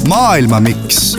Maailmamiks.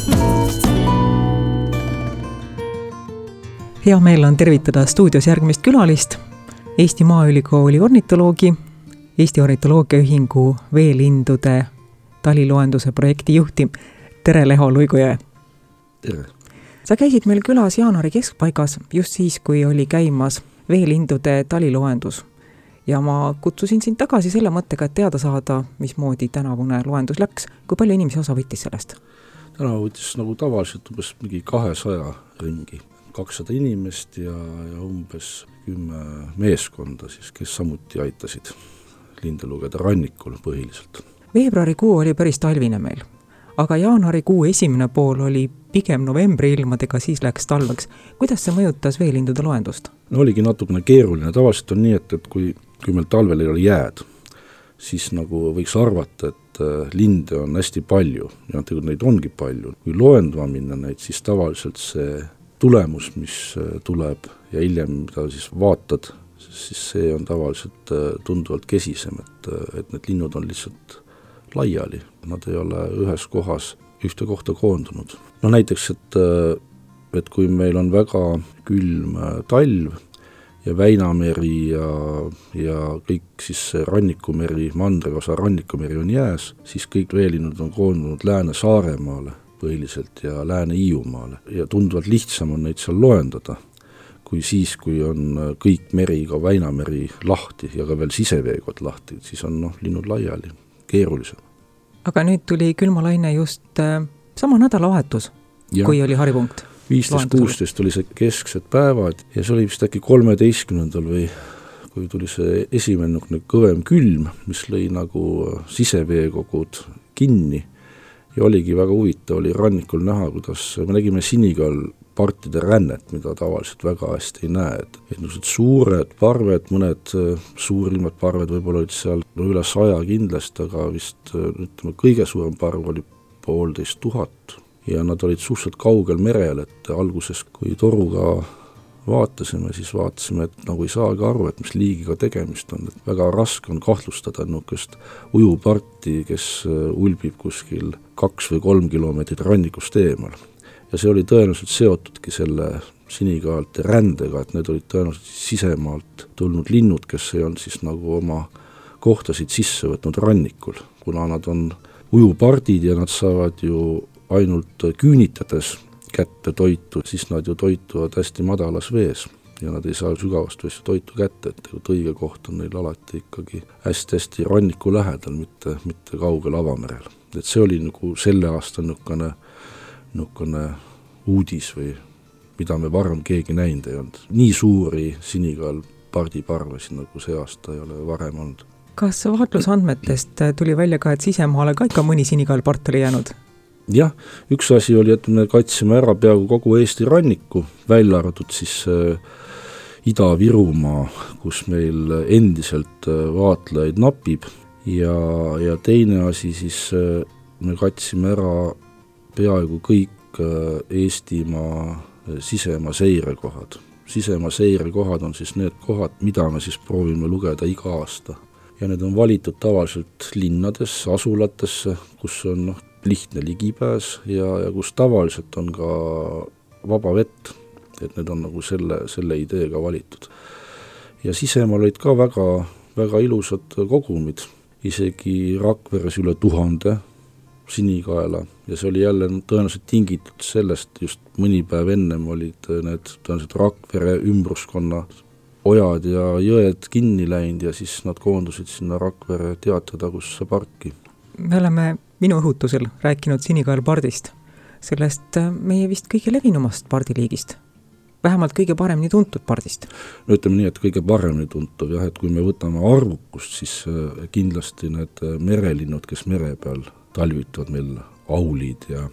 Hea meel on tervitada stuudios järgmist külalist, Eesti Maaülikooli ornitoloogi, Eesti Ornitoloogiaühingu veelindude taliloenduse projekti juhti. Tere, Leho Luigujõe! Tere! Sa käisid meil külas jaanuari keskpaigas just siis, kui oli käimas veelindude taliloendus. Ja ma kutsusin sind tagasi selle mõttega, et teada saada, mismoodi tänavune loendus läks. Kui palju inimesi osa võttis sellest? Täna võttis nagu tavaliselt umbes mingi 200 ringi. 200 inimest ja umbes 10 meeskonda, siis, kes samuti aitasid linde lugeda rannikul põhiliselt. Veebruarikuu oli päris talvine meil, aga jaanuarikuu esimene pool oli pigem novembri ilmadega, siis läks talveks. Kuidas see mõjutas veelindude loendust? No oligi natukene keeruline. Tavaliselt on nii, et kui meil talvel ei ole jääd, siis nagu võiks arvata, et linde on hästi palju ja tegelikult neid ongi palju. Kui loendama minna neid, siis tavaliselt see tulemus, mis tuleb ja hiljem, mida siis vaatad, siis see on tavaliselt tunduvalt kesisem, et need linnud on lihtsalt laiali. Nad ei ole ühes kohas ühte kohta koondunud. No näiteks, et kui meil on väga külm talv ja Väinameri ja kõik siis rannikumeri, mandriosa rannikumeri on jääs, siis kõik veelinnud on koondunud Lääne-Saaremaale põhiliselt ja Lääne-Hiiumaale. Ja tunduvalt lihtsam on neid seal loendada, kui siis, kui on kõik meri, ka Väinameri lahti ja ka veel siseveekod lahti, siis on linnud laiali, keerulisem. Aga nüüd tuli külmalaine just sama nädalavahetus, kui oli haripunkt. 15-16 oli see kesksed päevad ja see oli vist äkki 13. või kui tuli see esimene kõvem külm, mis lõi nagu siseveekogud kinni ja oligi väga huvitav, oli rannikul näha, kuidas me nägime sinigal partide rännet, mida tavaliselt väga hästi ei näe. Et suured parved, mõned suurimad parved võib-olla olid seal üle 100 kindlasti, aga vist kõige suurem parv oli 1500 ja nad olid suhteliselt kaugel merel, et alguses, kui toruga vaatasime, siis vaatasime, et nagu ei saagi aru, et mis liigiga tegemist on. Et väga raske on kahtlustada nukest ujuparti, kes ulbib kuskil 2 või 3 kilomeetrit rannikust eemal. Ja see oli tõenäoliselt seotudki selle sinigaalte rändega, et need olid tõenäoliselt sisemaalt tulnud linnud, kes ei olnud siis nagu oma kohtasid sisse võtnud rannikul. Kuna nad on ujupardid ja nad saavad ju ainult küünitades kätte toitu, siis nad ju toituvad hästi madalas vees ja nad ei saa sügavast veest toitu kätte, et õige koht on neil alati ikkagi hästi ranniku lähedal, mitte kaugel avamerel. Et see oli nagu selle aasta nukane uudis või mida me varem keegi näinud ei olnud. Nii suuri sinigaal pardiparvesi nagu see aasta ei ole varem olnud. Kas vaatlusandmetest tuli välja ka, et sisemaale ka ikka mõni sinigaal part oli jäänud? Jah, üks asi oli, et me katsime ära peaaegu kogu Eesti ranniku, välja arvatud siis Ida-Virumaa, kus meil endiselt vaatlejaid napib ja teine asi siis me katsime ära peaaegu kõik Eestimaa sisemaa seirekohad. Sisemaa seirekohad on siis need kohad, mida me siis proovime lugeda iga aasta. Ja need on valitud tavaliselt linnadesse, asulatesse, kus on lihtne ligipääs ja kus tavaliselt on ka vaba vett, et need on nagu selle ideega valitud. Ja sisemaal olid ka väga, väga ilusad kogumid, isegi Rakveres üle 1000 sinikaela ja see oli jälle tõenäoliselt tingitud sellest, just mõni päev ennem olid need tõenäoliselt Rakvere ümbruskonna ojad ja jõed kinni läinud ja siis nad koondusid sinna Rakvere teatritagusse parki. Me oleme minu õhutusel rääkinud sinikaelpardist, sellest meie vist kõige levinumast pardiliigist, vähemalt kõige paremini tuntud pardist. No ütleme nii, et kõige paremini tuntud, jah, et kui me võtame arvukust, siis kindlasti need merelinnud, kes mere peal talvitavad meil aulid ja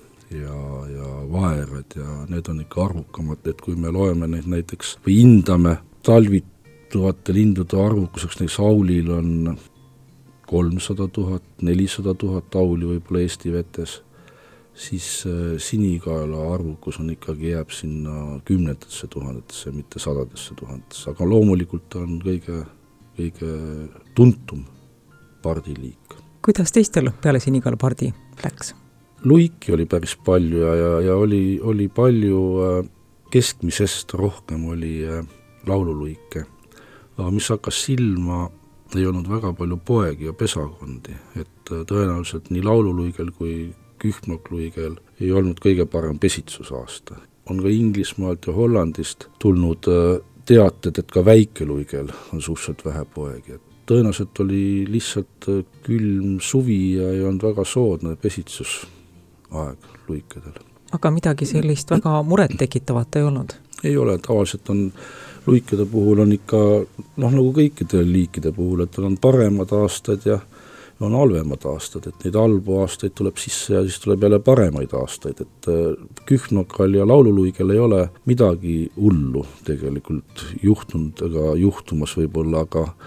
vaerad ja need on ikka arvukamad, et kui me loeme neid näiteks või hindame talvituvate lindude arvukuseks, näiteks aulil on 300 000, 400 000 auli võib-olla Eesti vetes, siis sinikaela arvukus on ikkagi jääb sinna 10 000, mitte 100 000. Aga loomulikult on kõige tuntum pardiliik. Kuidas teistel peale sinikaela pardi läks? luiki oli päris palju ja oli palju keskmisest rohkem oli laululuike. Aga mis hakkas silma, ei olnud väga palju poegi ja pesakondi, et tõenäoliselt nii laululuigel kui kühmnokluigel ei olnud kõige parem pesitsusaasta. On ka Inglismaalt ja Hollandist tulnud teated, et ka väikeluigel on suhteliselt vähe poegi. Tõenäoliselt oli lihtsalt külm suvi ja ei olnud väga soodne pesitsusaeg luikedel. Aga midagi sellist väga muret tekitavat ei olnud? Ei ole, tavaliselt on luikede puhul on ikka, nagu kõikide liikide puhul, et on paremad aastad ja on halvemad aastad, et neid halbu aastaid tuleb sisse ja siis tuleb jälle paremaid aastaid, et kühnokal ja laululuigel ei ole midagi hullu tegelikult juhtunud ega juhtumas võib-olla,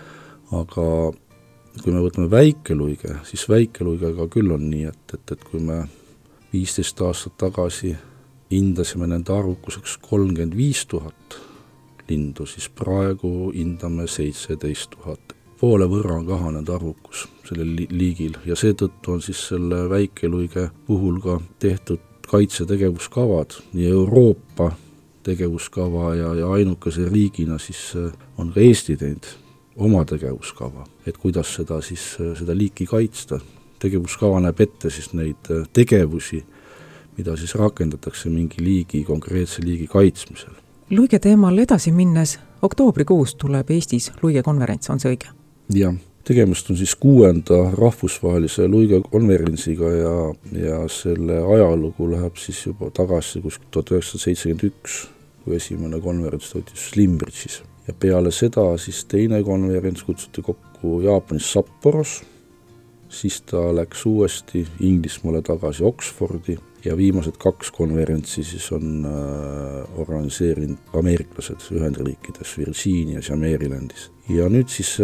aga kui me võtame väikeluige, siis väikeluigega küll on nii, et kui me 15 aastat tagasi hindasime nende arvukuseks 35 000 lindu, siis praegu hindame 17 000. Poole võrra on kahanenud arvukus sellel liigil ja seetõttu on siis selle väikeluige puhul ka tehtud kaitsetegevuskavad, nii Euroopa tegevuskava ja ainukese riigina siis on ka Eesti teinud oma tegevuskava, et kuidas seda liiki kaitsta. Tegevuskava näeb ette siis neid tegevusi, mida siis rakendatakse mingi konkreetse liigi kaitsmisel. Luige teemal edasi minnes, oktoobrikuus tuleb Eestis luigekonverents, on see õige? Jah, tegemist on siis 6. rahvusvahelise luigekonverentsiga ja selle ajalugu läheb siis juba tagasi kuskil 1971, kui esimene konverents toitis Limbridge'is. Ja peale seda siis teine konverents kutsuti kokku Jaapanis Sapporos, siis ta läks uuesti Inglismaale tagasi Oxfordi ja viimased 2 konverentsi siis on organiseerinud ameeriklased Ühendriikides, Virginias ja Marylandis. Ja nüüd siis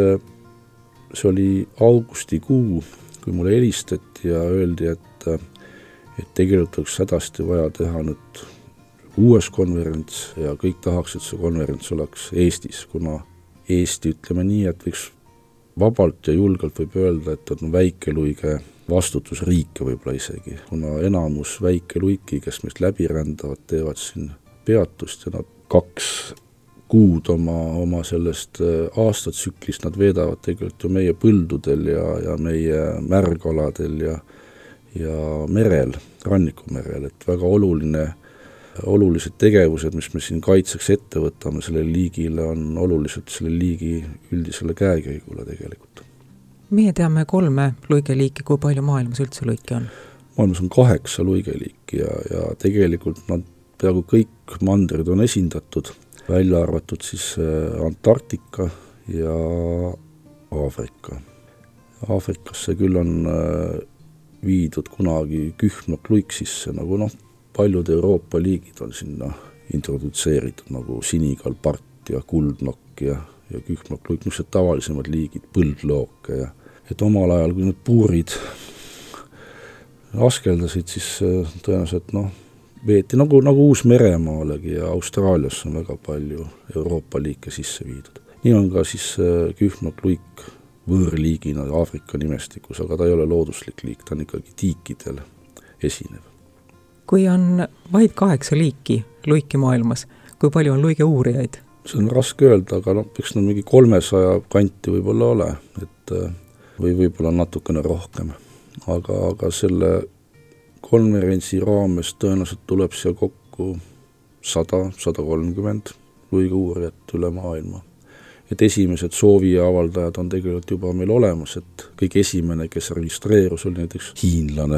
see oli augustikuu, kui mulle helistati ja öeldi, et tegelikult oleks hädasti vaja teha nüüd uues konverents ja kõik tahaks, et see konverents oleks Eestis, kuna Eesti, ütleme nii, et võiks vabalt ja julgelt võib öelda, et on väikeluige vastutusriike võib-olla isegi, kuna enamus väikeluiki, kes meist läbi rändavad, teevad siin peatust ja nad 2 kuud oma sellest aastatsüklist nad veedavad tegelikult ju meie põldudel ja meie märgaladel ja merel, rannikumerel, et väga olulised tegevused, mis me siin kaitseks ette võtame sellele liigile, on oluliselt selle liigi üldisele käekäigule tegelikult. Meie teame 3 luigeliiki, kui palju maailmas üldse luiki on? Maailmas on 8 luigeliiki ja tegelikult nad peaaegu kõik mandrid on esindatud, välja arvatud siis Antarktika ja Aafrika. Aafrikasse küll on viidud kunagi kühnokluik sisse, nagu paljud Euroopa liigid on sinna introdutseeritud, nagu sinikalpart ja kuldnokk ja kühnokluik, niisugused tavalisemad liigid, põldlooke ja et omal ajal, kui need puurid askeldasid, siis tõenäoliselt veeti nagu Uus-Meremaalegi ja Austraalias on väga palju Euroopa liike sisse viidud. Nii on ka siis kühnokluik võõrliigina Aafrika nimestikus, aga ta ei ole looduslik liik, ta on ikkagi tiikidel esinev. Kui on vaid 8 liiki luiki maailmas, kui palju on luige uurijaid? See on raske öelda, aga eks mingi 300 kanti võib-olla ole, või võib-olla natukene rohkem. Aga selle konverentsi raames tõenäoliselt tuleb siia kokku 100-130 luige uurijat üle maailma. Et esimesed soovi avaldajad on tegelikult juba meil olemas, et kõik esimene, kes registreerus, oli näiteks hiinlane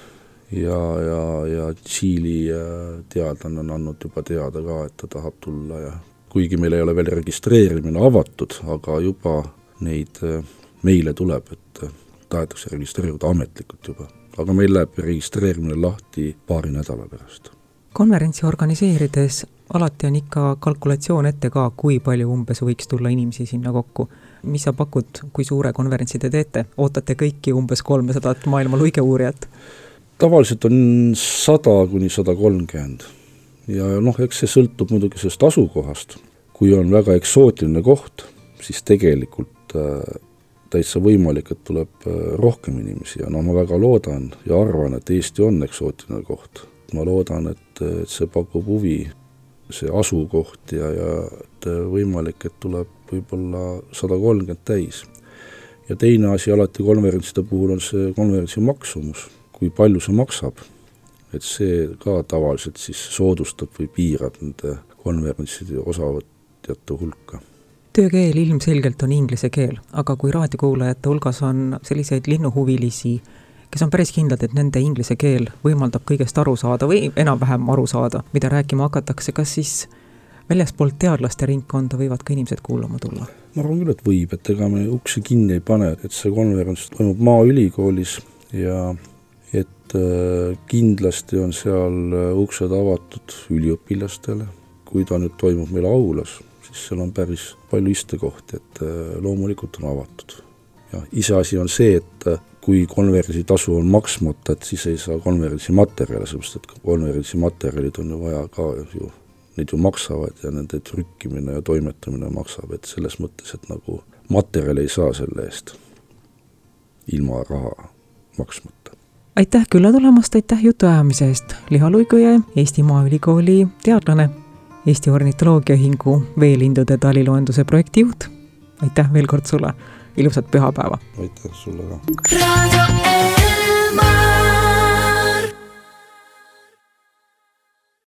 ja Tšiili teadlane on andnud juba teada ka, et ta tahab tulla ja kuigi meil ei ole veel registreerimine avatud, aga juba neid meile tuleb, et tahetakse registreeruda ametlikult juba. Aga meil läheb registreerimine lahti paari nädala pärast. Konverentsi organiseerides alati on ikka kalkulatsioon ette ka, kui palju umbes võiks tulla inimesi sinna kokku. Mis sa pakud, kui suure konverentsi te teete? Ootate kõiki umbes 300 maailma luigeuurijat? Tavaliselt on 100-130 ja eks see sõltub muidugi sellest asukohast. Kui on väga eksootiline koht, siis tegelikult täitsa võimalik, et tuleb rohkem inimesi ja ma väga loodan ja arvan, et Eesti on eksootiline koht. Ma loodan, et see pakub huvi, see asukoht ja et võimalik, et tuleb võib-olla 130 täis. Ja teine asi alati konverentside puhul on see konverentsi maksumus, kui palju see maksab, et see ka tavaliselt siis soodustab või piirab nende konverentside osavõtjate hulka. Töökeel ilmselgelt on inglise keel, aga kui raadiokuulajate hulgas on selliseid linnuhuvilisi, kes on päris kindlad, et nende inglise keel võimaldab kõigest aru saada või enam-vähem aru saada, mida rääkima hakatakse, kas siis väljaspoolt teadlaste ringkonda võivad ka inimesed kuulama tulla? Ma arvan küll, et võib, et ega me uksi kinni ei pane, et see konverents toimub Maaülikoolis ja et kindlasti on seal uksed avatud üliõpilastele, kui ta nüüd toimub meil aulas, siis seal on päris palju istekohti, et loomulikult on avatud. Ja iseasi on see, et kui konverentsi tasu on maksmata, et siis ei saa konverentsi materjale, sellepärast et konverentsi materjalid on ju vaja ka ju, need ju maksavad ja nende trükkimine ja toimetamine maksab, et selles mõttes, et nagu materjal ei saa selle eest ilma raha maksmata. Aitäh külla tulemast, aitäh jutuajamise eest. Liha Luigujõe, Eesti Maaülikooli teadlane, Eesti Ornitoloogiaühingu veelindude taliloenduse projektijuht. Aitäh veel kord sulle. Ilusat pühapäeva. Aitäh sulle ka.